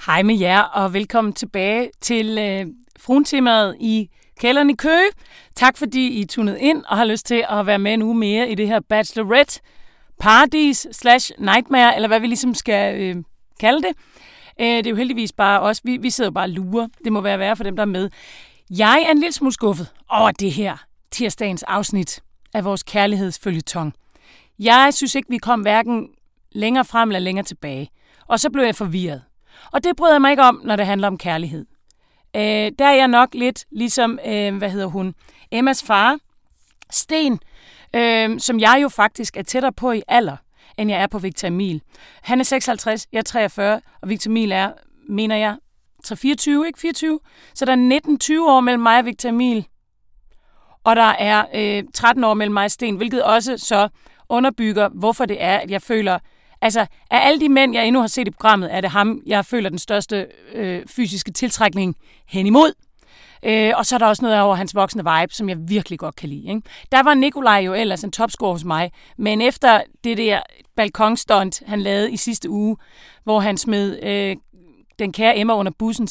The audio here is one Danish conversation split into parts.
Hej med jer, og velkommen tilbage til fruentimmeret i kælderen i Køge. Tak fordi I tunede ind og har lyst til at være med en uge mere i det her Bachelorette Paradis / Nightmare, eller hvad vi ligesom skal kalde det. Det er jo heldigvis bare os. Vi sidder jo bare og lurer. Det må være værre for dem, der er med. Jeg er en lille smule skuffet over det her tirsdagens afsnit af vores kærlighedsføljeton. Jeg synes ikke, vi kom hverken længere frem eller længere tilbage. Og så blev jeg forvirret. Og det bryder jeg mig ikke om, når det handler om kærlighed. Der er jeg nok lidt ligesom, Emmas far, Sten, som jeg jo faktisk er tættere på i alder, end jeg er på Victor Emil. Han er 56, jeg er 43, og Victor Emil er, mener jeg, 24, ikke 24? Så der er 19-20 år mellem mig og Victor Emil, og der er 13 år mellem mig og Sten, hvilket også så underbygger, hvorfor det er, at jeg føler, altså, af alle de mænd, jeg endnu har set i programmet, er det ham, jeg føler den største fysiske tiltrækning hen imod. Og så er der også noget over hans voksne vibe, som jeg virkelig godt kan lide. Ikke? Der var Nikolaj jo ellers en topscorer hos mig, men efter det der balkonstunt, han lavede i sidste uge, hvor han smed den kære Emma under bussen,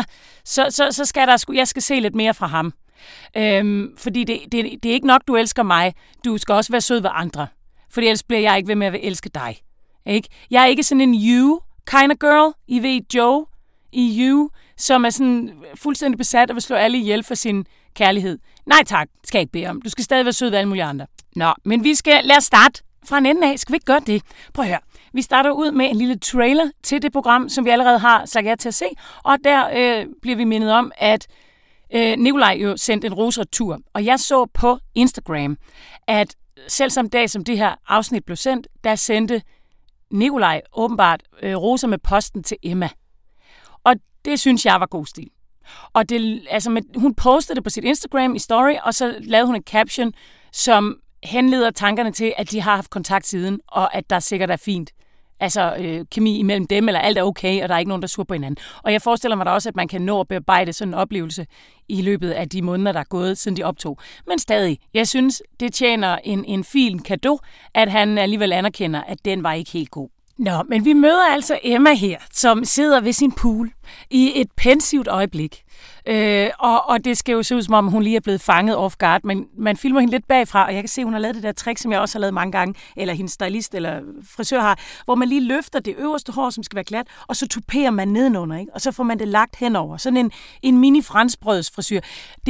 så skal jeg skal se lidt mere fra ham. Fordi det er ikke nok, du elsker mig. Du skal også være sød ved andre. Fordi ellers bliver jeg ikke ved med at elske dig. Ikke? Jeg er ikke sådan en you kind of girl. I ved Joe i You, som er sådan fuldstændig besat og vil slå alle ihjel for sin kærlighed. Nej tak, skal jeg ikke bede om. Du skal stadig være sød ved alle mulige andre. Nå, men lad os starte fra en ende af. Skal vi ikke gøre det? Prøv at høre. Vi starter ud med en lille trailer til det program, som vi allerede har sagt jer til at se. Og der bliver vi mindet om, at Nikolaj jo sendte en roseretur. Og jeg så på Instagram, at selv som dag, som det her afsnit blev sendt, der sendte Nikolaj åbenbart roser med posten til Emma. Og det synes jeg var god stil. Og hun postede det på sit Instagram i story, og så lavede hun en caption, som henleder tankerne til, at de har haft kontakt siden, og at der sikkert er fint. Altså kemi imellem dem, eller alt er okay, og der er ikke nogen, der sur på hinanden. Og jeg forestiller mig da også, at man kan nå at bearbejde sådan en oplevelse i løbet af de måneder, der er gået, siden de optog. Men stadig, jeg synes, det tjener en fin cadeau, at han alligevel anerkender, at den var ikke helt god. Nå, men vi møder altså Emma her, som sidder ved sin pool i et pensivt øjeblik. Og det skal jo se ud, som om hun lige er blevet fanget off guard, men man filmer hende lidt bagfra, og jeg kan se, at hun har lavet det der trick, som jeg også har lavet mange gange, eller hendes stylist eller frisør har, hvor man lige løfter det øverste hår, som skal være glat, og så tuperer man nedenunder, ikke? Og så får man det lagt henover. Sådan en mini franskbrødsfrisør.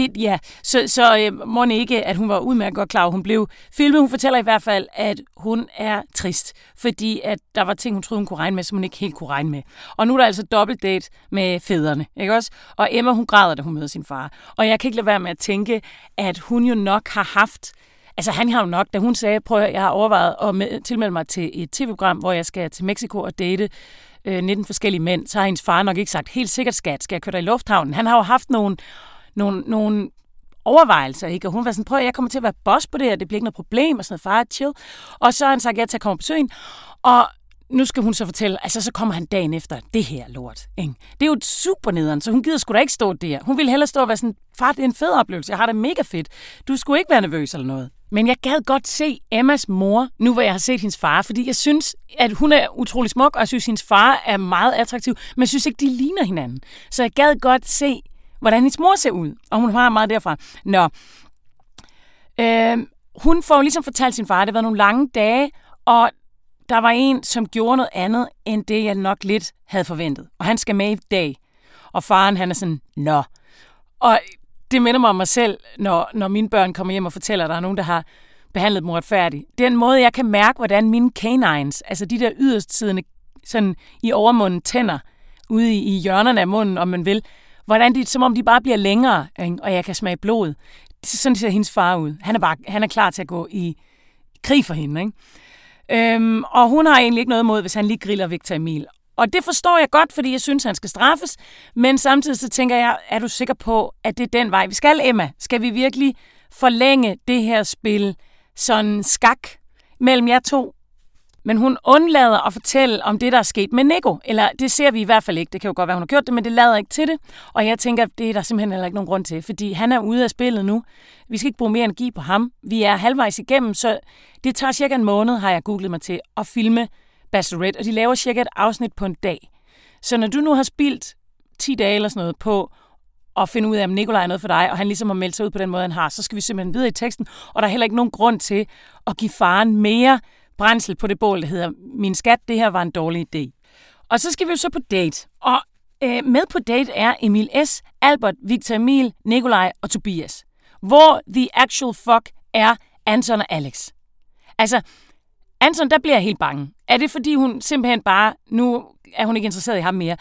Så må ikke, at hun var udmærket godt klar, hun blev filmet. Hun fortæller i hvert fald, at hun er trist, fordi at der var ting, hun troede, hun kunne regne med, som hun ikke helt kunne regne med. Og nu er der altså dobbeltdate med fædrene, ikke også? Og Emma, hun græder, da hun møder sin far. Og jeg kan ikke lade være med at tænke, at hun jo nok har haft, altså han har jo nok, da hun sagde, prøv at jeg har overvejet at tilmelde mig til et tv-program, hvor jeg skal til Mexico og date 19 forskellige mænd, så har hendes far nok ikke sagt, helt sikkert skat, skal jeg køre dig i lufthavnen? Han har jo haft nogle overvejelser, ikke? Og hun var sådan, prøv at jeg kommer til at være boss på det her, det bliver ikke noget problem, og sådan noget, far, chill. Og så har han sagt, ja, til at komme på besøgen, og nu skal hun så fortælle, altså så kommer han dagen efter det her lort. Ikke? Det er jo et super nederen, så hun gider sgu da ikke stå der. Hun ville hellere stå og være sådan, far, det er en fed oplevelse, jeg har det mega fedt. Du skulle ikke være nervøs eller noget. Men jeg gad godt se Emmas mor, nu hvor jeg har set hendes far, fordi jeg synes, at hun er utrolig smuk, og jeg synes, hendes far er meget attraktiv, men jeg synes ikke, de ligner hinanden. Så jeg gad godt se, hvordan hendes mor ser ud, og hun har meget derfra. Nå, hun får ligesom fortalt sin far, det var nogle lange dage, og der var en, som gjorde noget andet, end det, jeg nok lidt havde forventet. Og han skal med i dag. Og faren, han er sådan, nå. Og det minder mig om mig selv, når mine børn kommer hjem og fortæller, at der er nogen, der har behandlet dem uretfærdigt. Den måde, jeg kan mærke, hvordan mine canines, altså de der yderstsiddende sådan i overmunden tænder, ude i hjørnerne af munden, om man vil, hvordan de, som om de bare bliver længere, ikke? Og jeg kan smage blod. Sådan ser hendes far ud. Han er klar til at gå i krig for hende, ikke? Og hun har egentlig ikke noget imod, hvis han lige griller Victor Emil. Og det forstår jeg godt, fordi jeg synes, han skal straffes. Men samtidig så tænker jeg, er du sikker på, at det er den vej, vi skal, Emma? Skal vi virkelig forlænge det her spil sådan skak mellem jer to? Men hun undlader at fortælle om det, der er sket med Nico. Eller det ser vi i hvert fald ikke. Det kan jo godt være, hun har gjort det, men det lader ikke til det. Og jeg tænker, det er der simpelthen heller ikke nogen grund til, fordi han er ude af spillet nu. Vi skal ikke bruge mere energi på ham. Vi er halvvejs igennem, så det tager cirka en måned, har jeg googlet mig til, at filme Bachelorette. Og de laver cirka et afsnit på en dag. Så når du nu har spildt 10 dage eller sådan noget på at finde ud af, om Nikolaj er noget for dig, og han ligesom har meldt sig ud på den måde, han har, så skal vi simpelthen videre i teksten, og der er heller ikke nogen grund til at give faren mere brændsel på det bål, der hedder, min skat, det her var en dårlig idé. Og så skal vi jo så på date, og med på date er Emil S., Albert, Victor Emil, Nikolaj og Tobias. Hvor the actual fuck er Anton og Alex? Altså, Anton, der bliver jeg helt bange. Er det, fordi hun simpelthen bare, nu er hun ikke interesseret i ham mere?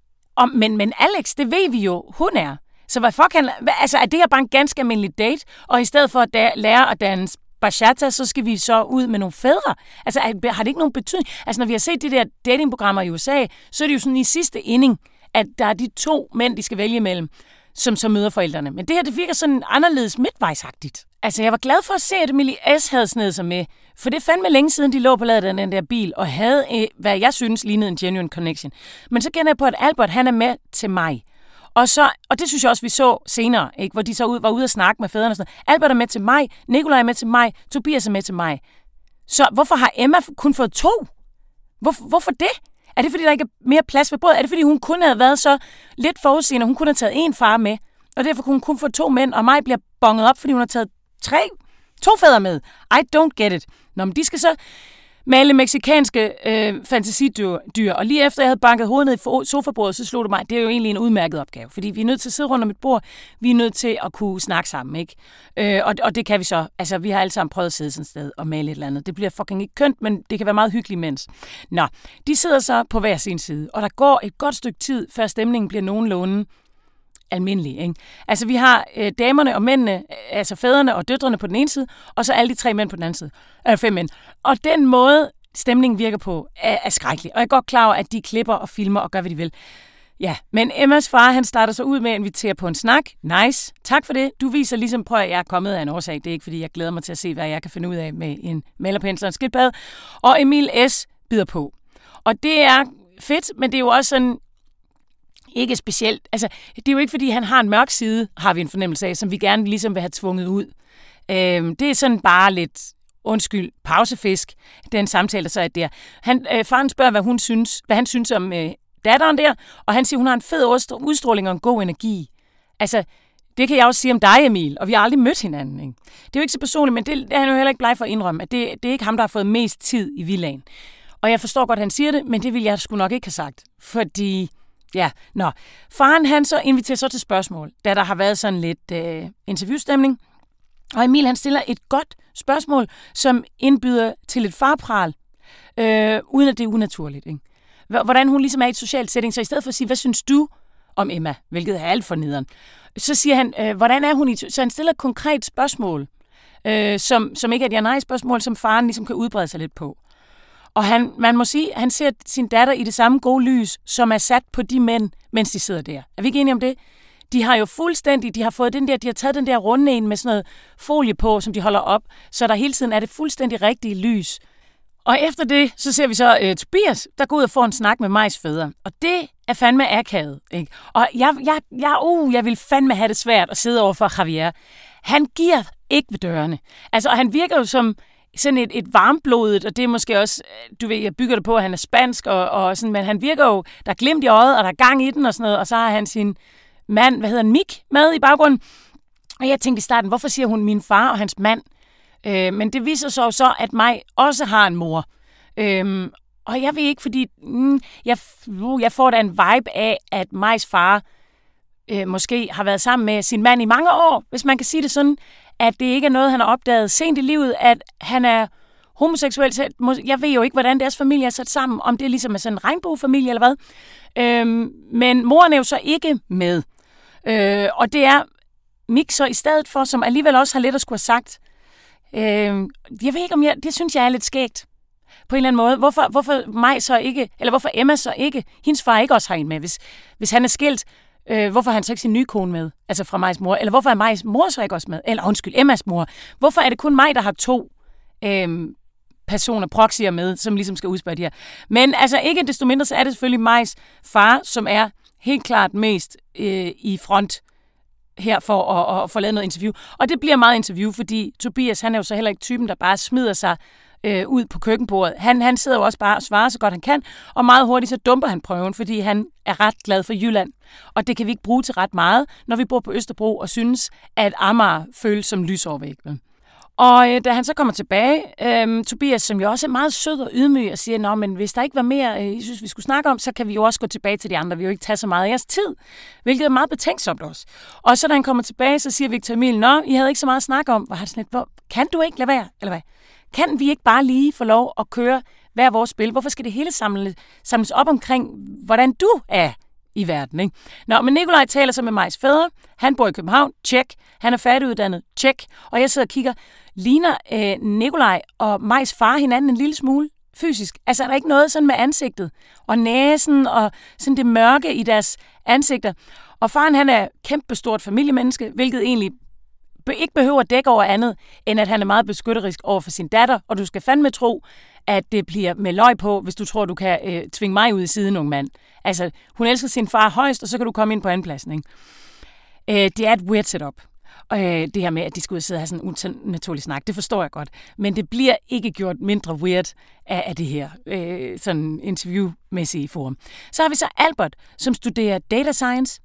Men Alex, det ved vi jo, hun er. Så hvad fuck altså, er det her bare en ganske almindelig date? Og i stedet for at lære at danse bachata, så skal vi så ud med nogle fædre. Altså, har det ikke nogen betydning? Altså, når vi har set de der datingprogrammer i USA, så er det jo sådan i sidste inning, at der er de 2 mænd, de skal vælge imellem, som så møder forældrene. Men det her, det virker sådan anderledes midtvejsagtigt. Altså, jeg var glad for at se, at Emilie S. havde snedet sig med. For det fandme længe siden, de lå på ladet af den der bil, og havde, hvad jeg synes, lignede en genuine connection. Men så kender jeg på, at Albert, han er med til mig. Og det synes jeg også, vi så senere, ikke? Hvor de så var ude at snakke med fædrene og sådan noget. Albert er med til mig, Nikolaj er med til mig, Tobias er med til mig. Så hvorfor har Emma kun fået 2? Hvorfor det? Er det, fordi der ikke er mere plads ved bordet? Er det, fordi hun kun havde været så lidt forudseende, hun kun har taget 1 far med, og derfor kunne hun kun få 2 mænd, og mig bliver bonget op, fordi hun har taget 2 fædre med? I don't get it. Nå, men de skal så male mexikanske fantasidyr, og lige efter jeg havde banket hovedet ned i sofabordet, så slog det mig, det er jo egentlig en udmærket opgave, fordi vi er nødt til at sidde rundt om et bord, vi er nødt til at kunne snakke sammen, ikke? Og det kan vi så. Altså, vi har alle sammen prøvet at sidde sådan et sted og male et eller andet. Det bliver fucking ikke kønt, men det kan være meget hyggeligt imens. Nå, de sidder så på hver sin side, og der går et godt stykke tid, før stemningen bliver nogenlunde almindelig, ikke? Altså, vi har damerne og mændene, altså fædrene og døtrene på den ene side, og så alle de 3 mænd på den anden side. 5 mænd. Og den måde, stemningen virker på, er skrækkelig. Og jeg er godt klar over, at de klipper og filmer og gør, hvad de vil. Ja, men Emmas far, han starter så ud med at invitere på en snak. Nice. Tak for det. Du viser ligesom på, at jeg er kommet af en årsag. Det er ikke, fordi jeg glæder mig til at se, hvad jeg kan finde ud af med en malerpensel og en skildpadde. Og Emil S. bider på. Og det er fedt, men det er jo også sådan ikke specielt. Altså, det er jo ikke, fordi han har en mørk side, har vi en fornemmelse af, som vi gerne ligesom vil have tvunget ud. Det er sådan bare lidt, undskyld, pausefisk, den samtale, der så er der. Faren spørger, hvad han synes om datteren der, og han siger, hun har en fed udstråling og en god energi. Altså, det kan jeg også sige om dig, Emil, og vi har aldrig mødt hinanden, ikke? Det er jo ikke så personligt, men det er han jo heller ikke bleg for at indrømme, at det er ikke ham, der har fået mest tid i villaen. Og jeg forstår godt, at han siger det, men det ville jeg sgu nok ikke have sagt, fordi ja, faren han så inviterer så til spørgsmål, da der har været sådan lidt interviewstemning. Og Emil han stiller et godt spørgsmål, som indbyder til et farpral, uden at det er unaturligt, ikke? Hvordan hun ligesom er i et socialt setting, så i stedet for at sige, hvad synes du om Emma, hvilket er alt for nederen, så siger han, hvordan er hun i... Så han stiller et konkret spørgsmål, som ikke er et ja-nej-spørgsmål, som faren ligesom kan udbrede sig lidt på. Og man må sige, at han ser sin datter i det samme gode lys, som er sat på de mænd, mens de sidder der. Er vi ikke enige om det? De har jo fuldstændig, de har taget den der runde en med sådan noget folie på, som de holder op, så der hele tiden er det fuldstændig rigtige lys. Og efter det, så ser vi så Tobias, der går ud og får en snak med Majs fædre. Og det er fandme akavet, ikke? Og jeg vil fandme have det svært at sidde over for Javier. Han giver ikke ved dørene. Altså, og han virker jo som sådan et varmblodet, og det er måske også, du ved, jeg bygger det på, at han er spansk, og sådan, men han virker jo, der er glimt i øjet, og der er gang i den og sådan noget, og så har han sin mand, hvad hedder han, Mik, med i baggrunden. Og jeg tænkte i starten, hvorfor siger hun min far og hans mand? Men det viser sig så, at mig også har en mor. Og jeg ved ikke, fordi jeg får da en vibe af, at Majs far måske har været sammen med sin mand i mange år, hvis man kan sige det sådan, at det ikke er noget, han har opdaget sent i livet, at han er homoseksuel. Jeg ved jo ikke, hvordan deres familie er sat sammen, om det ligesom er sådan en regnbuefamilie eller hvad. Men moren er jo så ikke med. Og det er Mik så i stedet for, som alligevel også har lidt at skulle have sagt. Jeg ved ikke, om det synes jeg er lidt skægt. På en eller anden måde. Hvorfor mig så ikke, eller hvorfor Emma så ikke, hendes far ikke også har en med, hvis han er skilt. Hvorfor har han så ikke sin nye kone med? Altså fra Majs mor. Eller hvorfor er Majs mor så ikke også med? Eller undskyld, Emmas mor. Hvorfor er det kun mig, der har 2 personer, proxyer med, som ligesom skal udspørge de her? Men altså ikke desto mindre, så er det selvfølgelig Majs far, som er helt klart mest i front her for at få lavet noget interview. Og det bliver meget interview, fordi Tobias, han er jo så heller ikke typen, der bare smider sig ud på køkkenbordet. Han sidder jo også bare og svarer så godt han kan, og meget hurtigt så dumper han prøven, fordi han er ret glad for Jylland. Og det kan vi ikke bruge til ret meget, når vi bor på Østerbro og synes, at Amager føles som lysovervæg. Og da han så kommer tilbage, Tobias, som jo også er meget sød og ydmyg, og siger, men hvis der ikke var mere, I synes, vi skulle snakke om, så kan vi jo også gå tilbage til de andre. Vi vil jo ikke tage så meget af jeres tid, hvilket er meget betænksomt også. Og så da han kommer tilbage, så siger Victor Emil, I havde ikke så meget at snakke om. Var han sådan lidt, kan du ikke lade være? Eller hvad? Kan vi ikke bare lige få lov at køre hver vores spil? Hvorfor skal det hele samles op omkring, hvordan du er i verden, ikke? Men Nikolaj taler så med Majs fædre. Han bor i København. Check. Han er færdiguddannet. Check. Og jeg sidder og kigger. Ligner Nikolaj og Majs far hinanden en lille smule fysisk? Altså, er der ikke noget sådan med ansigtet og næsen og sådan det mørke i deres ansigter? Og faren, han er kæmpestort familiemenneske, hvilket egentlig ikke behøver at dække over andet, end at han er meget beskytterisk over for sin datter, og du skal fandme tro, at det bliver med løg på, hvis du tror, du kan tvinge mig ud i siden, ung mand. Altså, hun elsker sin far højst, og så kan du komme ind på andenpladsen, ikke? Det er et weird setup. Det her med, at de skal ud og sidde og have sådan en naturlig snak, det forstår jeg godt. Men det bliver ikke gjort mindre weird af det her sådan interviewmæssige forum. Så har vi så Albert, som studerer data science.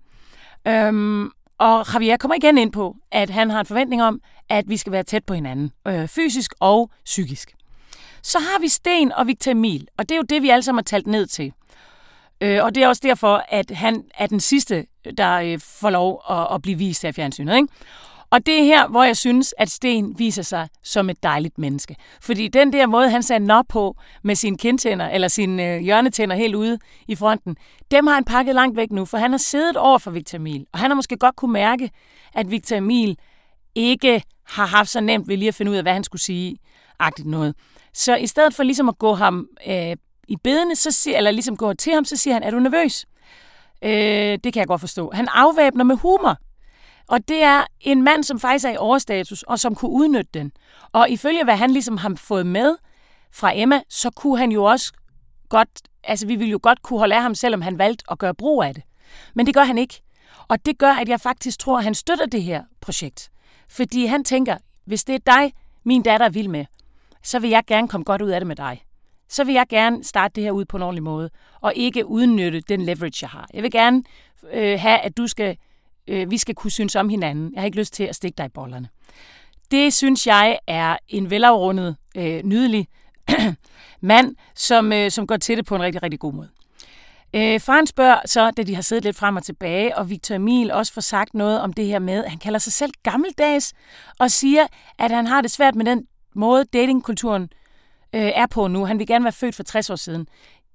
Og Javier kommer igen ind på, at han har en forventning om, at vi skal være tæt på hinanden, fysisk og psykisk. Så har vi Sten og Victor Emil, og det er jo det, vi alle sammen har talt ned til. Og det er også derfor, at han er den sidste, der får lov at blive vist her i fjernsynet, ikke? Og det er her, hvor jeg synes, at Sten viser sig som et dejligt menneske. Fordi den der måde, han sagde nå på med sine kindtænder, eller sine hjørnetænder helt ude i fronten, dem har han pakket langt væk nu, for han har siddet over for Victor Emil. Og han har måske godt kunne mærke, at Victor Emil ikke har haft så nemt ved lige at finde ud af, hvad han skulle sige, agtigt noget. Så i stedet for ligesom at gå ham i bedene, eller ligesom gå til ham, så siger han, er du nervøs? Det kan jeg godt forstå. Han afvæbner med humor. Og det er en mand, som faktisk er i overstatus, og som kunne udnytte den. Og ifølge hvad han ligesom har fået med fra Emma, så kunne han jo også godt, altså vi ville jo godt kunne holde af ham, selvom han valgte at gøre brug af det. Men det gør han ikke. Og det gør, at jeg faktisk tror, at han støtter det her projekt. Fordi han tænker, hvis det er dig, min datter er vild med, så vil jeg gerne komme godt ud af det med dig. Så vil jeg gerne starte det her ud på en ordentlig måde, og ikke udnytte den leverage, jeg har. Jeg vil gerne have, at vi skal kunne synes om hinanden. Jeg har ikke lyst til at stikke dig i bollerne. Det synes jeg er en velafrundet, nydelig mand, som går til det på en rigtig, rigtig god måde. Faren spørger så, da de har siddet lidt frem og tilbage, og Victor Emil også får sagt noget om det her med, at han kalder sig selv gammeldags, og siger, at han har det svært med den måde, datingkulturen er på nu. Han vil gerne være født for 60 år siden.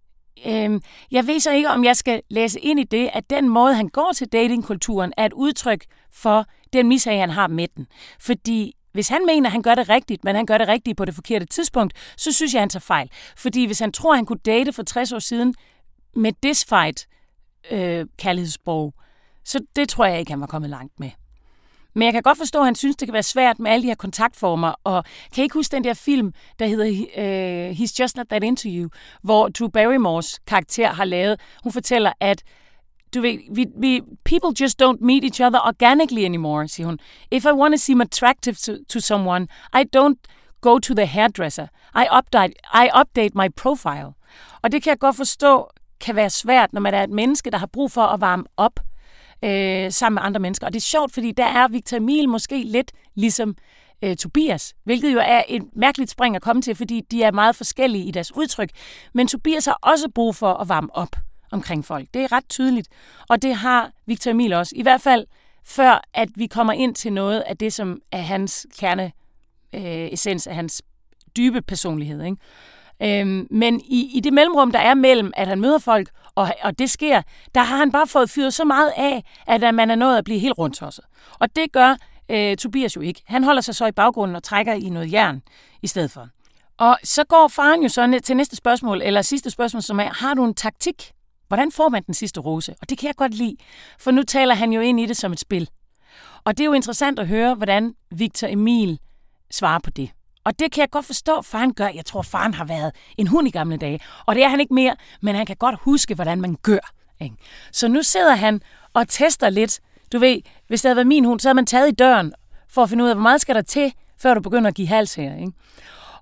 Jeg ved så ikke, om jeg skal læse ind i det, at den måde, han går til datingkulturen, er et udtryk for den mishag, han har med den. Fordi hvis han mener, at han gør det rigtigt, men han gør det rigtigt på det forkerte tidspunkt, så synes jeg, han tager fejl. Fordi hvis han tror, at han kunne date for 60 år siden med disfight kærlighedssprog, så det tror jeg ikke, han var kommet langt med. Men jeg kan godt forstå, at han synes, det kan være svært med alle de her kontaktformer, og kan I ikke huske den der film, der hedder He's Just Not That Into You, hvor Drew Barrymores karakter har lavet, hun fortæller, at du ved, people just don't meet each other organically anymore, siger hun. If I want to seem attractive to someone, I don't go to the hairdresser. I update my profile. Og det kan jeg godt forstå, kan være svært, når man er et menneske, der har brug for at varme op sammen med andre mennesker. Og det er sjovt, fordi der er Victor Emil måske lidt ligesom Tobias, hvilket jo er et mærkeligt spring at komme til, fordi de er meget forskellige i deres udtryk. Men Tobias har også brug for at varme op omkring folk. Det er ret tydeligt. Og det har Victor Emil også. I hvert fald før, at vi kommer ind til noget af det, som er hans kerneessens af hans dybe personlighed, ikke? Men i det mellemrum, der er mellem, at han møder folk, og det sker, der har han bare fået fyret så meget af, at man er nået at blive helt rundtosset. Og det gør Tobias jo ikke. Han holder sig så i baggrunden og trækker i noget jern i stedet for. Og så går faren jo så til næste spørgsmål, eller sidste spørgsmål, som er, har du en taktik? Hvordan får man den sidste rose? Og det kan jeg godt lide, for nu taler han jo ind i det som et spil. Og det er jo interessant at høre, hvordan Victor Emil svarer på det. Og det kan jeg godt forstå, faren gør. Jeg tror, faren har været en hund i gamle dage. Og det er han ikke mere, men han kan godt huske, hvordan man gør. Ikke? Så nu sidder han og tester lidt. Du ved, hvis det havde været min hund, så havde man taget i døren for at finde ud af, hvor meget skal der til, før du begynder at give hals her. Ikke?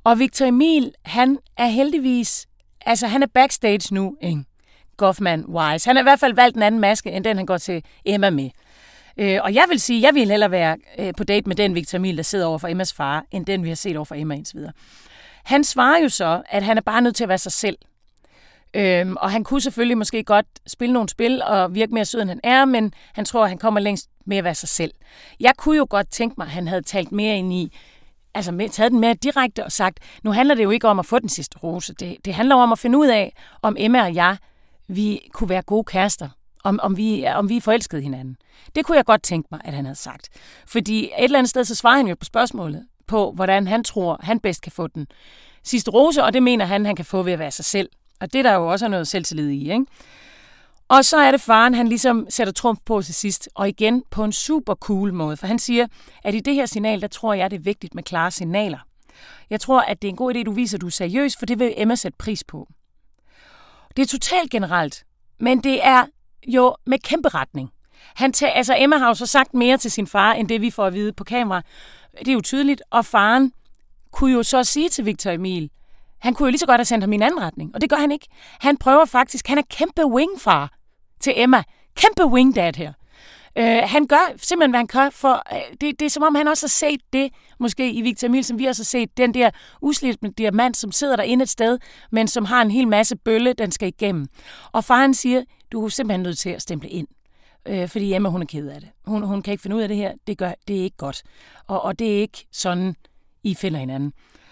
Og Victor Emil, han er heldigvis, altså han er backstage nu, ikke? Goffman-wise. Han har i hvert fald valgt en anden maske, end den han går til Emma med. Og jeg vil sige, jeg vil hellere være på date med den Victor Emil, der sidder over for Emmas far, end den vi har set over for Emma indtil videre. Han svarer jo så, at han er bare nødt til at være sig selv. Og han kunne selvfølgelig måske godt spille nogle spil og virke mere sød, end han er, men han tror, at han kommer længst med at være sig selv. Jeg kunne jo godt tænke mig, at han havde talt mere ind i, altså taget den mere direkte og sagt, nu handler det jo ikke om at få den sidste rose. Det handler om at finde ud af, om Emma og jeg, vi kunne være gode kærester. Om vi er forelskede hinanden. Det kunne jeg godt tænke mig, at han havde sagt. Fordi et eller andet sted, så svarer han jo på spørgsmålet på, hvordan han tror, han bedst kan få den sidste rose, og det mener han kan få ved at være sig selv. Og det der jo også er noget selvtillid i, ikke? Og så er det faren, han ligesom sætter trumf på til sidst, og igen på en super cool måde, for han siger, at i det her signal, der tror jeg, det er vigtigt med klare signaler. Jeg tror, at det er en god idé, du viser, at du er seriøs, for det vil Emma sætte pris på. Det er totalt generelt, men det er jo med kæmpe retning. Altså Emma har jo så sagt mere til sin far, end det vi får at vide på kamera. Det er jo tydeligt, og faren kunne jo så sige til Victor Emil, han kunne jo lige så godt have sendt ham i en anden retning, og det gør han ikke. Han prøver faktisk, han er kæmpe wingfar til Emma. Kæmpe wingdad her. Han gør simpelthen, hvad han kan for... Det er som om, han også har set det, måske i Victor Emil, som vi også har set, den der uslidte diamant, som sidder derinde et sted, men som har en hel masse bølle, den skal igennem. Og faren siger, du er simpelthen nødt til at stemple ind. Fordi Emma, hun er ked af det. Hun kan ikke finde ud af det her. Det er ikke godt. Og det er ikke sådan, I finder hinanden.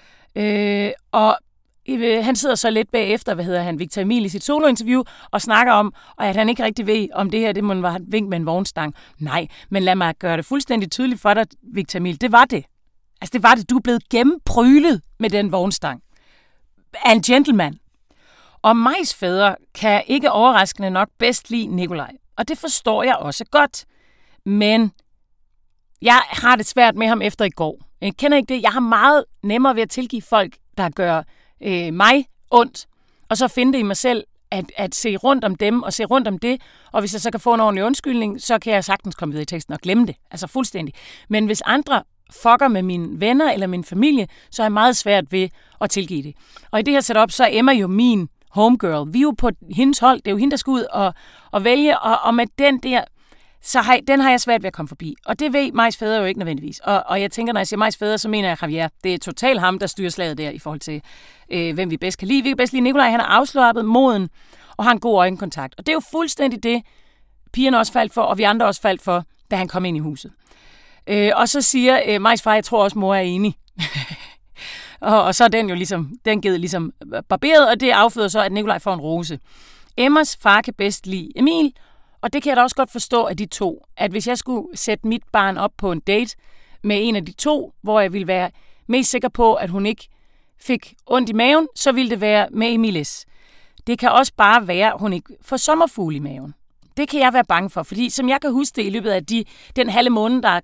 Og han sidder så lidt bagefter, Victor Emil i sit solointerview, og snakker om, at han ikke rigtig ved, om det her, det må være et vink med en vognstang. Nej, men lad mig gøre det fuldstændig tydeligt for dig, Victor Emil. Det var det. Altså, det var det. Du er blevet gennemprylet med den vognstang. Af en gentleman. Og Majs fædre kan ikke overraskende nok bedst lide Nikolaj. Og det forstår jeg også godt. Men jeg har det svært med ham efter i går. Jeg kender ikke det. Jeg har meget nemmere ved at tilgive folk, der gør mig ondt, og så finde det i mig selv, at se rundt om dem, og se rundt om det, og hvis jeg så kan få en ordentlig undskyldning, så kan jeg sagtens komme videre i teksten og glemme det. Altså fuldstændig. Men hvis andre fucker med mine venner eller min familie, så er jeg meget svært ved at tilgive det. Og i det her setup, så er Emma jo min homegirl. Vi er jo på hendes hold. Det er jo hende, der skal ud og vælge, og med den der, den har jeg svært ved at komme forbi. Og det ved Majs fædre jo ikke nødvendigvis. Og jeg tænker, når jeg siger Majs fædre, så mener jeg Javier. Det er totalt ham, der styrer slaget der i forhold til, hvem vi bedst kan lide. Vi kan bedst lide Nikolaj, han er afslappet, moden og har en god øjenkontakt. Og det er jo fuldstændig det, pigerne også faldt for, og vi andre også faldt for, da han kom ind i huset. Og så siger Majs far, jeg tror også, mor er enig. og så er den jo ligesom, den givet ligesom barberet, og det afføder så, at Nikolaj får en rose. Emmas far kan bedst lide Emil, og det kan jeg da også godt forstå af de to, at hvis jeg skulle sætte mit barn op på en date med en af de to, hvor jeg ville være mest sikker på, at hun ikke fik ondt i maven, så ville det være med Emilis. Det kan også bare være, at hun ikke får sommerfugle i maven. Det kan jeg være bange for, fordi som jeg kan huske det i løbet af den halve måned, der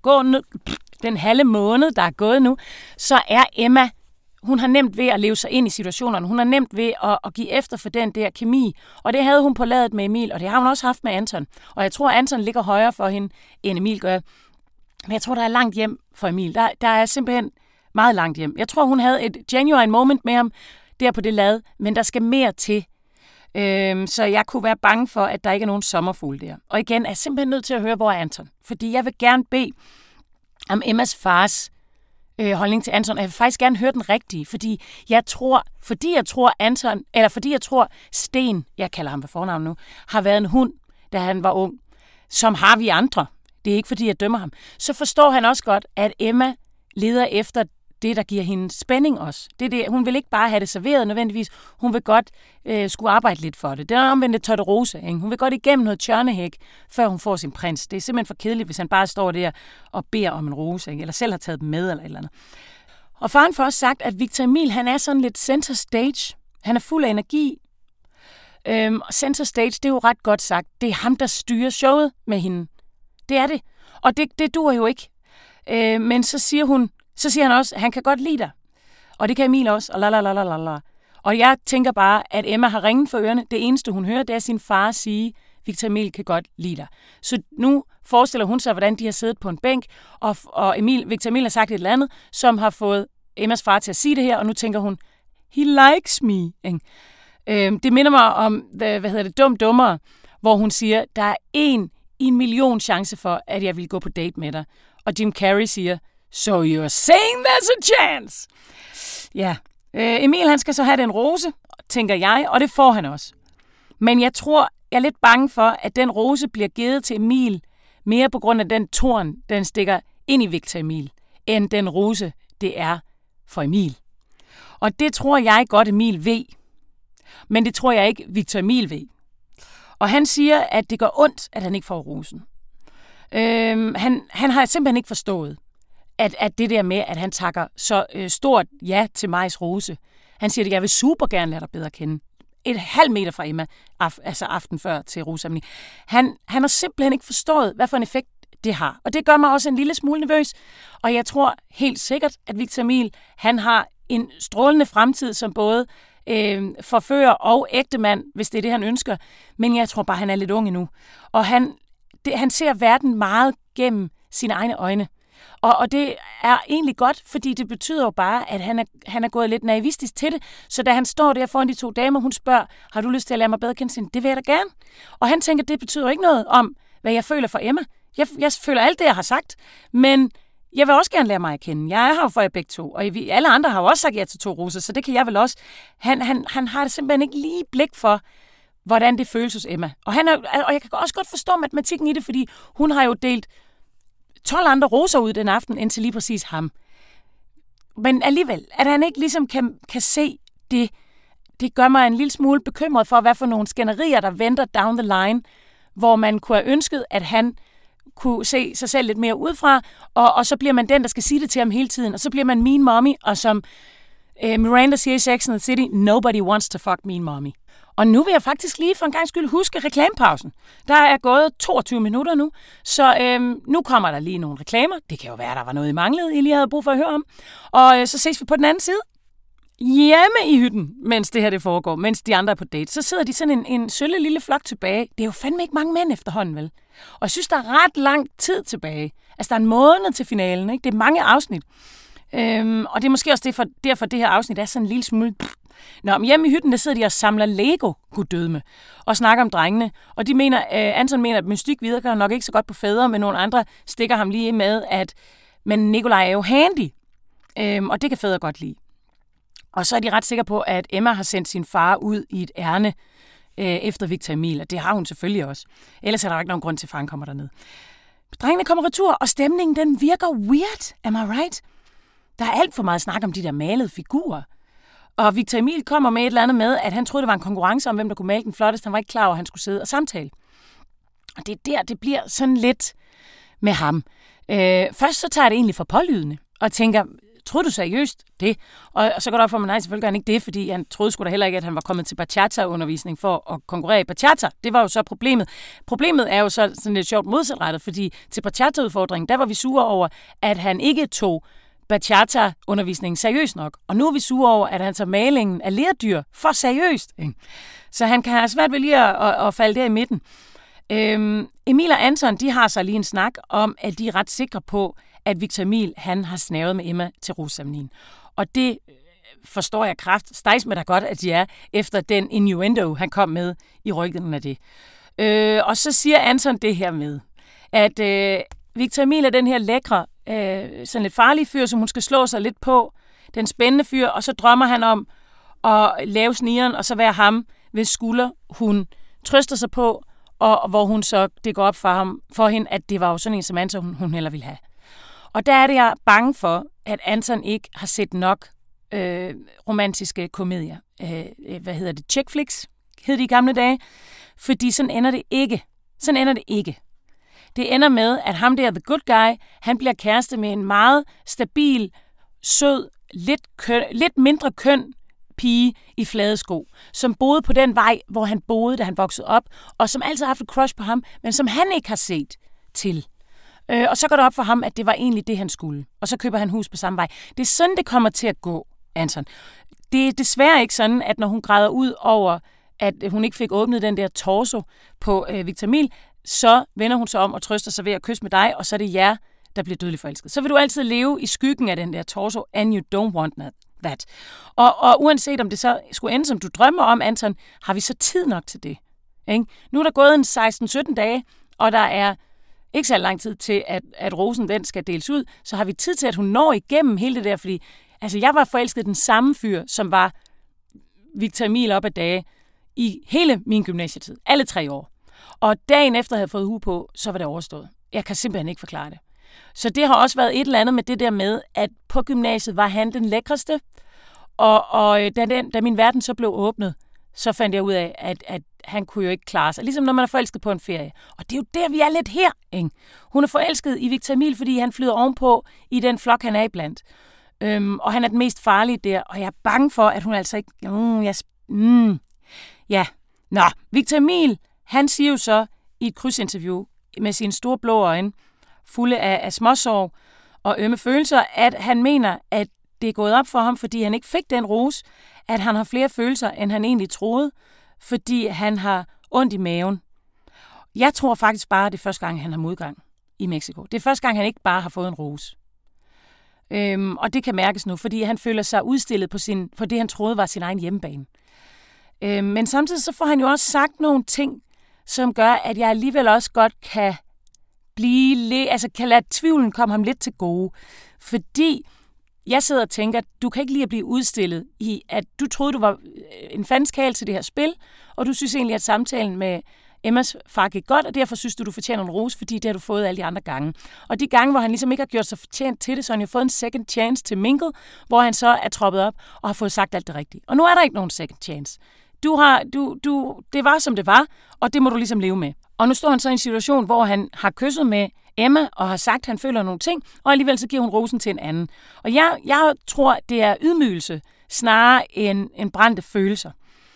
er gået nu, så er Emma, hun har nemt ved at leve sig ind i situationerne. Hun har nemt ved at give efter for den der kemi. Og det havde hun på ladet med Emil, og det har hun også haft med Anton. Og jeg tror, at Anton ligger højere for hende, end Emil gør. Men jeg tror, der er langt hjem for Emil. Der er simpelthen meget langt hjem. Jeg tror, hun havde et genuine moment med ham der på det lad, men der skal mere til. Så jeg kunne være bange for, at der ikke er nogen sommerfugle der. Og igen er jeg simpelthen nødt til at høre, hvor er Anton. Fordi jeg vil gerne bede om Emmas fars holdning til Anton. Jeg vil faktisk gerne høre den rigtige, fordi jeg tror Sten, jeg kalder ham ved fornavn nu, har været en hund, da han var ung, som har vi andre. Det er ikke, fordi jeg dømmer ham. Så forstår han også godt, at Emma leder efter det, der giver hende spænding også. Hun vil ikke bare have det serveret nødvendigvis. Hun vil godt skulle arbejde lidt for det. Det er omvendt et Torterose. Ikke? Hun vil godt igennem noget tjørnehæk, før hun får sin prins. Det er simpelthen for kedeligt, hvis han bare står der og beder om en rose, ikke? Eller selv har taget dem med eller et eller andet. Og faren får også sagt, at Victor Emil, han er sådan lidt center stage. Han er fuld af energi. Center stage, det er jo ret godt sagt. Det er ham, der styrer showet med hende. Det er det. Og det duer jo ikke. Men så siger han også, at han kan godt lide dig. Og det kan Emil også. Og la. Og jeg tænker bare, at Emma har ringen for ørerne. Det eneste, hun hører, det er sin far sige, Victor Emil kan godt lide dig. Så nu forestiller hun sig, hvordan de har siddet på en bænk, og Victor Emil har sagt et eller andet, som har fået Emmas far til at sige det her, og nu tænker hun, he likes me. Det minder mig om, Dum Dummere, hvor hun siger, der er 1 i 1 million chance for, at jeg vil gå på date med dig. Og Jim Carrey siger, so you're saying there's a chance. Ja, Emil han skal så have den rose, tænker jeg, og det får han også. Men jeg er lidt bange for, at den rose bliver givet til Emil, mere på grund af den torn, den stikker ind i Victor Emil, end den rose, det er for Emil. Og det tror jeg godt, Emil ved. Men det tror jeg ikke, Victor Emil ved. Og han siger, at det gør ondt, at han ikke får rosen. Han har simpelthen ikke forstået, at det der med, at han takker så stort ja til Majs rose. Han siger, at jeg vil super gerne lade dig bedre kende. 1,5 meter fra Emma, altså aften før til roseceremoni. Han har simpelthen ikke forstået, hvad for en effekt det har. Og det gør mig også en lille smule nervøs. Og jeg tror helt sikkert, at Victor Emil, han har en strålende fremtid som både forfører og ægtemand, hvis det er det, han ønsker. Men jeg tror bare, han er lidt ung endnu. Og han ser verden meget gennem sine egne øjne. Og det er egentlig godt, fordi det betyder jo bare, at han er gået lidt naivistisk til det. Så da han står der foran de 2 damer, hun spørger, har du lyst til at lære mig bedre kende? Det vil jeg da gerne. Og han tænker, det betyder ikke noget om, hvad jeg føler for Emma. Jeg føler alt det, jeg har sagt, men jeg vil også gerne lære mig at kende. Jeg er her for jer begge 2, og alle andre har jo også sagt ja til 2 roser, så det kan jeg vel også. Han har det simpelthen ikke lige blik for, hvordan det føles hos Emma. Og jeg kan også godt forstå matematikken i det, fordi hun har jo delt 12 andre roser ud den aften, indtil lige præcis ham. Men alligevel, at han ikke ligesom kan se det gør mig en lille smule bekymret for, hvad for nogle skænderier, der venter down the line, hvor man kunne have ønsket, at han kunne se sig selv lidt mere udefra, og så bliver man den, der skal sige det til ham hele tiden, og så bliver man mean mommy, og som Miranda siger i Sex and the City, nobody wants to fuck mean mommy. Og nu vil jeg faktisk lige for en gang skyld huske reklamepausen. Der er gået 22 minutter nu, så nu kommer der lige nogle reklamer. Det kan jo være, der var noget, I manglede, I lige havde brug for at høre om. Og så ses vi på den anden side. Hjemme i hytten, mens det her det foregår, mens de andre er på date, så sidder de sådan en sølle lille flok tilbage. Det er jo fandme ikke mange mænd efterhånden, vel? Og jeg synes, der er ret lang tid tilbage. Altså, der er en måned til finalen, ikke? Det er mange afsnit. Og det er måske også derfor det her afsnit er sådan en lille smule... Nå, men hjemme i hytten, der sidder de og samler Lego, guddødme, og snakker om drengene. Og de mener, Anton mener, at mystik virker nok ikke så godt på fædre, men nogle andre stikker ham lige med, men Nikolaj er jo handy, og det kan fædre godt lide. Og så er de ret sikre på, at Emma har sendt sin far ud i et ærne efter Victor Emil, og det har hun selvfølgelig også. Ellers er der ikke nogen grund til, at faren kommer derned. Drengene kommer retur, og stemningen den virker weird, am I right? Der er alt for meget snak om de der malede figurer. Og Victor Emil kommer med et eller andet med, at han troede, det var en konkurrence om, hvem der kunne male den flotteste. Han var ikke klar over, at han skulle sidde og samtale. Og det er der, det bliver sådan lidt med ham. Først så tager jeg det egentlig for pålydende, og tænker, troede du seriøst det? Og så går det op for mig, nej, selvfølgelig gør han ikke det, fordi han troede sgu da heller ikke, at han var kommet til bachata-undervisning for at konkurrere i bachata. Det var jo så problemet. Problemet er jo så sådan lidt sjovt modsatrettet, fordi til bachata-udfordringen, der var vi sure over, at han ikke tog bachata-undervisningen seriøst nok. Og nu er vi sure over, at han tager malingen af lerdyr for seriøst. Ikke? Så han kan have svært ved lige at falde der i midten. Emil og Anton, de har så lige en snak om, at de er ret sikre på, at Victor Emil, han har snavet med Emma til roseceremonien. Og det forstår jeg stejs med da godt, at de er, efter den innuendo, han kom med i ryggen af det. Og så siger Anton det her med, at Victor Emil er den her lækre, sådan lidt farlige fyr, som hun skal slå sig lidt på, den spændende fyr, og så drømmer han om at lave snigeren, og så være ham, hvis skulder hun trøster sig på, og hvor hun så, det går op for hende, at det var jo sådan en, som Anton hun heller ville have. Og der er det, jeg er bange for, at Anton ikke har set nok romantiske komedier. Chick flicks, hed de i gamle dage. Fordi sådan ender det ikke. Sådan ender det ikke. Det ender med, at ham der, the good guy, han bliver kæreste med en meget stabil, sød, lidt mindre køn pige i flade sko, som boede på den vej, hvor han boede, da han voksede op, og som altid har haft et crush på ham, men som han ikke har set til. Og så går det op for ham, at det var egentlig det, han skulle. Og så køber han hus på samme vej. Det er sådan, det kommer til at gå, Anton. Det er desværre ikke sådan, at når hun græder ud over, at hun ikke fik åbnet den der torso på Victor Emil, så vender hun sig om og trøster sig ved at kysse med dig, og så er det jer, der bliver dødeligt forelsket. Så vil du altid leve i skyggen af den der torso, and you don't want that. Og uanset om det så skulle ende, som du drømmer om, Anton, har vi så tid nok til det? Ikke? Nu er der gået en 16-17 dage, og der er ikke så lang tid til, at rosen den skal deles ud, så har vi tid til, at hun når igennem hele det der, fordi altså, jeg var forelsket den samme fyr, som var Victor Emil op ad dage i hele min gymnasietid, alle 3 år. Og dagen efter, jeg havde fået hue på, så var det overstået. Jeg kan simpelthen ikke forklare det. Så det har også været et eller andet med det der med, at på gymnasiet var han den lækreste, og da min verden så blev åbnet, så fandt jeg ud af, at han kunne jo ikke klare sig. Ligesom når man er forelsket på en ferie. Og det er jo der, vi er lidt her, ikke? Hun er forelsket i Victor Emil, fordi han flyder ovenpå i den flok, han er iblandt. Og han er den mest farlige der, og jeg er bange for, at hun altså ikke... Nå, Victor Emil, han siger jo så i et krydsinterview med sine store blå øjne, fulde af småsorg og ømme følelser, at han mener, at det er gået op for ham, fordi han ikke fik den rose, at han har flere følelser, end han egentlig troede, fordi han har ondt i maven. Jeg tror faktisk bare, at det er første gang, han har modgang i Mexico. Det er første gang, han ikke bare har fået en rose. Og det kan mærkes nu, fordi han føler sig udstillet på det, han troede var sin egen hjemmebane. Men samtidig så får han jo også sagt nogle ting, som gør, at jeg alligevel også godt kan kan lade tvivlen komme ham lidt til gode. Fordi jeg sidder og tænker, at du kan ikke lide at blive udstillet i, at du troede, du var en fanskal til det her spil, og du synes egentlig, at samtalen med Emmas far gik godt, og derfor synes du fortjener en rose, fordi det har du fået alle de andre gange. Og de gange, hvor han ligesom ikke har gjort sig fortjent til det, så har han jo fået en second chance til mingle, hvor han så er troppet op og har fået sagt alt det rigtige. Og nu er der ikke nogen second chance. Det var, som det var, og det må du ligesom leve med. Og nu står han så i en situation, hvor han har kysset med Emma og har sagt, at han føler nogle ting, og alligevel så giver hun rosen til en anden. Og jeg tror, det er ydmygelse snarere end brændte følelser.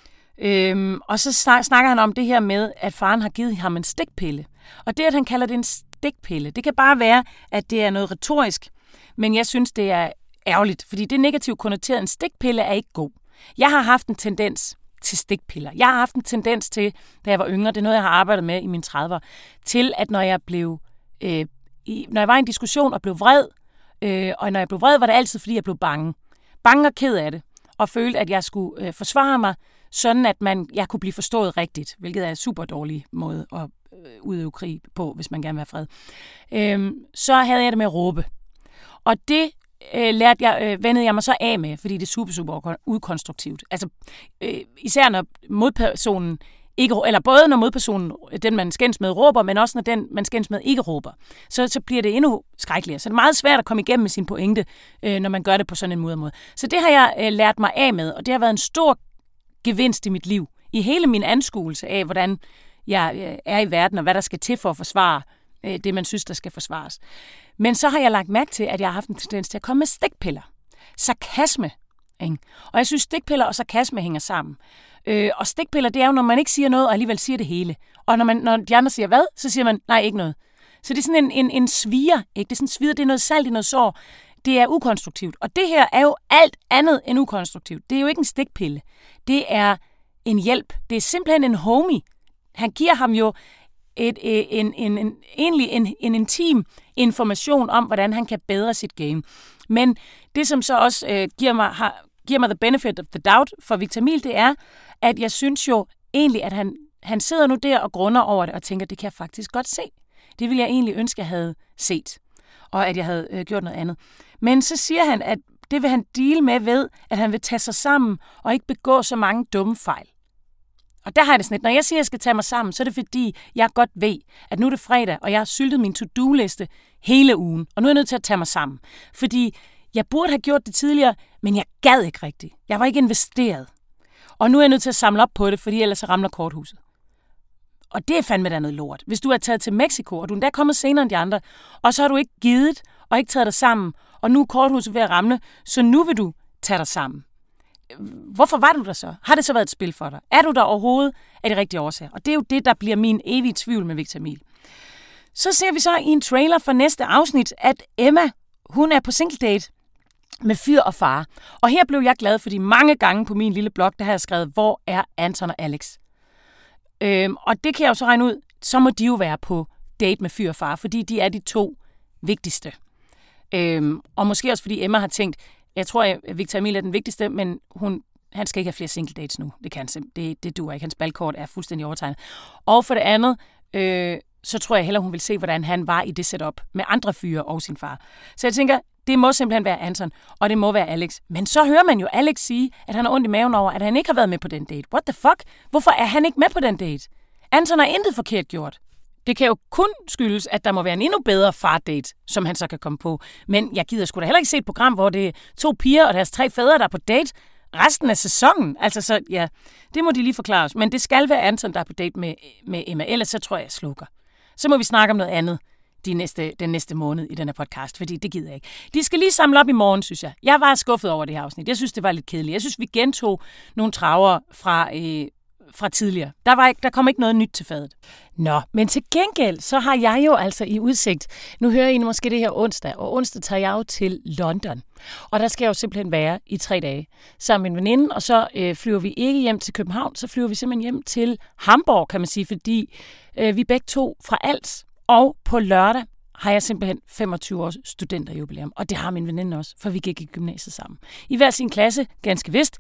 Og så snakker han om det her med, at faren har givet ham en stikpille. Og det, at han kalder det en stikpille, det kan bare være, at det er noget retorisk, men jeg synes, det er ærgerligt, fordi det er negativt konnoteret. En stikpille er ikke god. Jeg har haft en tendens til stikpiller. Jeg har haft en tendens til, da jeg var yngre, det er noget, jeg har arbejdet med i mine 30'er, til at når jeg var i en diskussion og blev vred, og når jeg blev vred, var det altid, fordi jeg blev bange. Bange og ked af det, og følte, at jeg skulle forsvare mig, sådan at jeg kunne blive forstået rigtigt, hvilket er en super dårlig måde at udøve krig på, hvis man gerne vil have fred. Så havde jeg det med at råbe. Og det vendede jeg mig så af med, fordi det er super ukonstruktivt. Altså, især når modpersonen ikke, eller både når modpersonen, den man skændes med, råber, men også når den man skændes med ikke råber, så bliver det endnu skrækkeligere. Så det er meget svært at komme igennem med sin pointe, når man gør det på sådan en måde. Så det har jeg lært mig af med, og det har været en stor gevinst i mit liv, i hele min anskuelse af, hvordan jeg er i verden, og hvad der skal til for at forsvare det, man synes, der skal forsvares. Men så har jeg lagt mærke til, at jeg har haft en tendens til at komme med stikpiller. Sarkasme. Ikke? Og jeg synes, stikpiller og sarkasme hænger sammen. Og stikpiller, det er jo, når man ikke siger noget, og alligevel siger det hele. Og når de andre siger hvad, så siger man, nej, ikke noget. Så det er sådan en sviger, ikke? Det er sådan en sviger, det er noget salt i noget sår. Det er ukonstruktivt. Og det her er jo alt andet end ukonstruktivt. Det er jo ikke en stikpille. Det er en hjælp. Det er simpelthen en homie. Han giver ham jo en intim information om, hvordan han kan bedre sit game. Men det, som så også giver mig the benefit of the doubt for Victor Emil, det er, at jeg synes jo egentlig, at han sidder nu der og grunder over det, og tænker, det kan jeg faktisk godt se. Det ville jeg egentlig ønske, jeg havde set, og at jeg havde gjort noget andet. Men så siger han, at det vil han deal med ved, at han vil tage sig sammen, og ikke begå så mange dumme fejl. Og der har jeg det sådan lidt. Når jeg siger, at jeg skal tage mig sammen, så er det fordi, jeg godt ved, at nu er det fredag, og jeg har syltet min to-do-liste hele ugen. Og nu er jeg nødt til at tage mig sammen. Fordi jeg burde have gjort det tidligere, men jeg gad ikke rigtigt. Jeg var ikke investeret. Og nu er jeg nødt til at samle op på det, fordi ellers så ramler korthuset. Og det er fandme da noget lort. Hvis du er taget til Mexico, og du er endda kommet senere end de andre, og så har du ikke givet og ikke taget dig sammen, og nu er korthuset ved at ramle, så nu vil du tage dig sammen. Hvorfor var du der så? Har det så været et spil for dig? Er du der overhovedet af de rigtige årsager? Og det er jo det, der bliver min evige tvivl med Victor Emil. Så ser vi så i en trailer for næste afsnit, at Emma, hun er på single date med fyr og far. Og her blev jeg glad, fordi mange gange på min lille blog, der har jeg skrevet, hvor er Anton og Alex? Og det kan jeg jo så regne ud, så må de jo være på date med fyr og far, fordi de er de to vigtigste. Og måske også fordi Emma har tænkt, jeg tror, at Victor Emil er den vigtigste, men han skal ikke have flere single dates nu. Det duer ikke. Hans balkort er fuldstændig overtegnet. Og for det andet, så tror jeg hellere, hun vil se, hvordan han var i det setup med andre fyre og sin far. Så jeg tænker, det må simpelthen være Anton, og det må være Alex. Men så hører man jo Alex sige, at han har ondt i maven over, at han ikke har været med på den date. What the fuck? Hvorfor er han ikke med på den date? Anton har intet forkert gjort. Det kan jo kun skyldes, at der må være en endnu bedre far-date, som han så kan komme på. Men jeg gider sgu da heller ikke se et program, hvor det er 2 piger og deres 3 fædre, der er på date resten af sæsonen. Altså så, ja, det må de lige forklare os. Men det skal være Anton, der er på date med Emma. Ellers så tror jeg slukker. Så må vi snakke om noget andet den næste måned i den her podcast, fordi det gider jeg ikke. De skal lige samle op i morgen, synes jeg. Jeg var skuffet over det her afsnit. Jeg synes, det var lidt kedeligt. Jeg synes, vi gentog nogle traver fra tidligere. Der kom ikke noget nyt til fadet. Nå, men til gengæld, så har jeg jo altså i udsigt, nu hører I måske det her onsdag, og onsdag tager jeg jo til London. Og der skal jeg jo simpelthen være i 3 dage sammen med en veninde, og så flyver vi ikke hjem til København, så flyver vi simpelthen hjem til Hamburg, kan man sige, fordi vi begge to fra Als, og på lørdag har jeg simpelthen 25 års studenterjubilæum, og det har min veninde også, for vi gik i gymnasiet sammen. I hver sin klasse, ganske vist.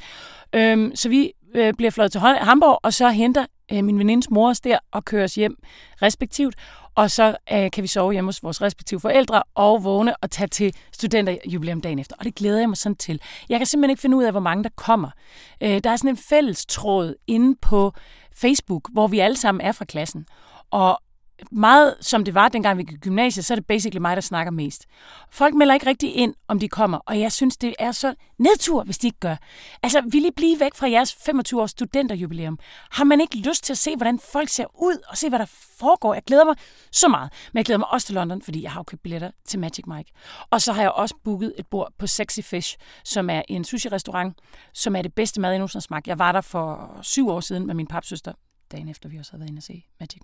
Så vi bliver fløjet til Hamburg, og så henter min venindes mor os der og kører os hjem respektivt, og så kan vi sove hjemme hos vores respektive forældre og vågne og tage til studenterjubilæum dagen efter. Og det glæder jeg mig sådan til. Jeg kan simpelthen ikke finde ud af, hvor mange der kommer. Der er sådan en fælles tråd inde på Facebook, hvor vi alle sammen er fra klassen. Og meget som det var, dengang vi gik i gymnasiet, så er det basically mig, der snakker mest. Folk melder ikke rigtig ind, om de kommer, og jeg synes, det er så nedtur, hvis de ikke gør. Altså, vil I blive væk fra jeres 25-års studenterjubilæum? Har man ikke lyst til at se, hvordan folk ser ud, og se, hvad der foregår? Jeg glæder mig så meget, men jeg glæder mig også til London, fordi jeg har jo købt billetter til Magic Mike. Og så har jeg også booket et bord på Sexy Fish, som er en sushi-restaurant, som er det bedste mad, jeg nogensinde har smagt. Jeg var der for 7 år siden med min papsøster, dagen efter vi også havde været inde og se Magic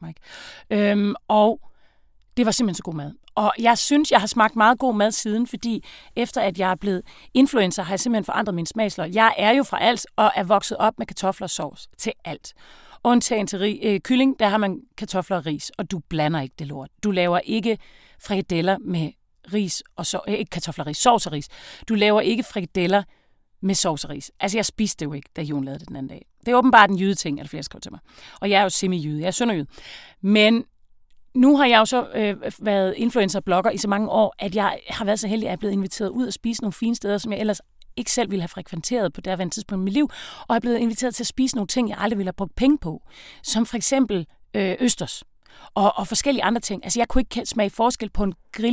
Mike. Og det var simpelthen så god mad. Og jeg synes, jeg har smagt meget god mad siden, fordi efter at jeg er blevet influencer, har jeg simpelthen forandret min smagsløg. Jeg er jo fra Als og er vokset op med kartofler og sovs til alt. Undtagen til kylling, der har man kartofler og ris, og du blander ikke det lort. Du laver ikke frikadeller med ris og ikke kartofler og ris, sovs og ris. Du laver ikke frikadeller med sovs og ris. Altså, jeg spiste det jo ikke, da Jon lavede det den anden dag. Det er åbenbart en jyde-ting, at flere skrev til mig. Og jeg er jo semi-jyde. Jeg er sønderjyde. Men nu har jeg jo så været influencer-blogger i så mange år, at jeg har været så heldig, at jeg er blevet inviteret ud og spise nogle fine steder, som jeg ellers ikke selv ville have frekventeret på derværende tidspunkt i mit liv, og er blevet inviteret til at spise nogle ting, jeg aldrig ville have brugt penge på. Som for eksempel østers. Og forskellige andre ting. Altså, jeg kunne ikke smage forskel på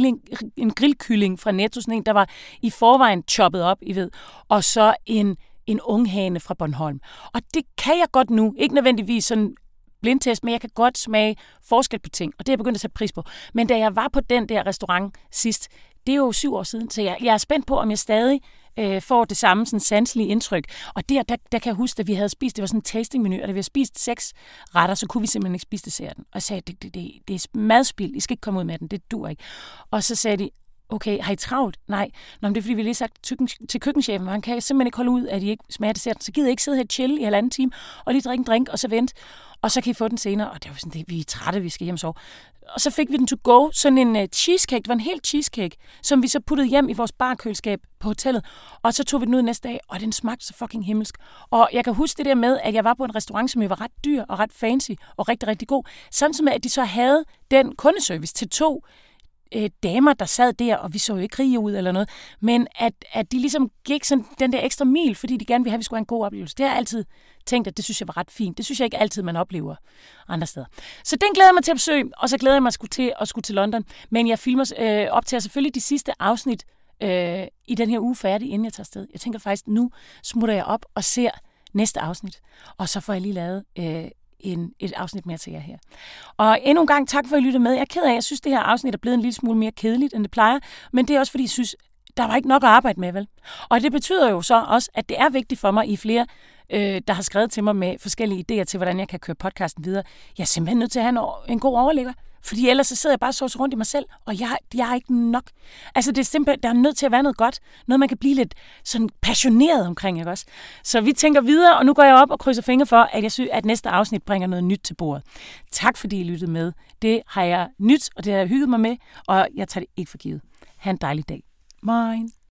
en grillkylling fra Netto, sådan en, der var i forvejen choppet op, I ved, og så en unghane fra Bornholm. Og det kan jeg godt nu. Ikke nødvendigvis sådan blindtest, men jeg kan godt smage forskel på ting, og det er jeg begyndt at sætte pris på. Men da jeg var på den der restaurant sidst, det er jo 7 år siden, så jeg er spændt på, om jeg stadig får det samme sådan sanselige indtryk. Og der kan jeg huske, at vi havde spist, det var sådan en tastingmenu, og da vi havde spist 6 retter, så kunne vi simpelthen ikke spise desserten. Og jeg sagde, det er madspild, I skal ikke komme ud med den, det duer ikke. Og så sagde de, okay, har I travlt? Nej. Nå, men det er fordi, vi lige sagt til køkkenchefen, og han kan simpelthen ikke holde ud, at I ikke smager desserten. Så gider I ikke sidde her og chill i 1,5 time, og lige drikke en drink, og så vente. Og så kan I få den senere. Og det var sådan, vi er trætte, vi skal hjem og sove. Og så fik vi den to go, sådan en cheesecake. Det var en hel cheesecake, som vi så puttede hjem i vores barkøleskab på hotellet. Og så tog vi den ud næste dag, og den smagte så fucking himmelsk. Og jeg kan huske det der med, at jeg var på en restaurant, som jo var ret dyr og ret fancy og rigtig, rigtig god. Samtidig med, at de så havde den kundeservice til 2 damer, der sad der, og vi så jo ikke rige ud eller noget, men at de ligesom gik sådan den der ekstra mil, fordi de gerne ville have, at vi skulle have en god oplevelse. Det har jeg altid tænkt, at det synes jeg var ret fint. Det synes jeg ikke altid, man oplever andre steder. Så den glæder jeg mig til at besøge, og så glæder jeg mig til London. Men jeg optager selvfølgelig de sidste afsnit i den her uge færdig, inden jeg tager afsted. Jeg tænker faktisk, nu smutter jeg op og ser næste afsnit, og så får jeg lige lavet et afsnit mere til jer her. Og endnu en gang tak for, at I lyttede med. Jeg er ked af, jeg synes, det her afsnit er blevet en lille smule mere kedeligt, end det plejer, men det er også, fordi jeg synes, der var ikke nok at arbejde med, vel? Og det betyder jo så også, at det er vigtigt for mig, I flere, der har skrevet til mig med forskellige idéer til, hvordan jeg kan køre podcasten videre. Jeg er simpelthen nødt til at have en god overligger. Fordi ellers så sidder jeg bare så rundt i mig selv, og jeg er ikke nok. Altså det er simpelthen, der er nødt til at være noget godt. Noget, man kan blive lidt sådan passioneret omkring, ikke også? Så vi tænker videre, og nu går jeg op og krydser fingre for, at jeg synes, at næste afsnit bringer noget nyt til bordet. Tak fordi I lyttede med. Det har jeg nyt, og det har jeg hygget mig med, og jeg tager det ikke for givet. Ha' en dejlig dag. Moin.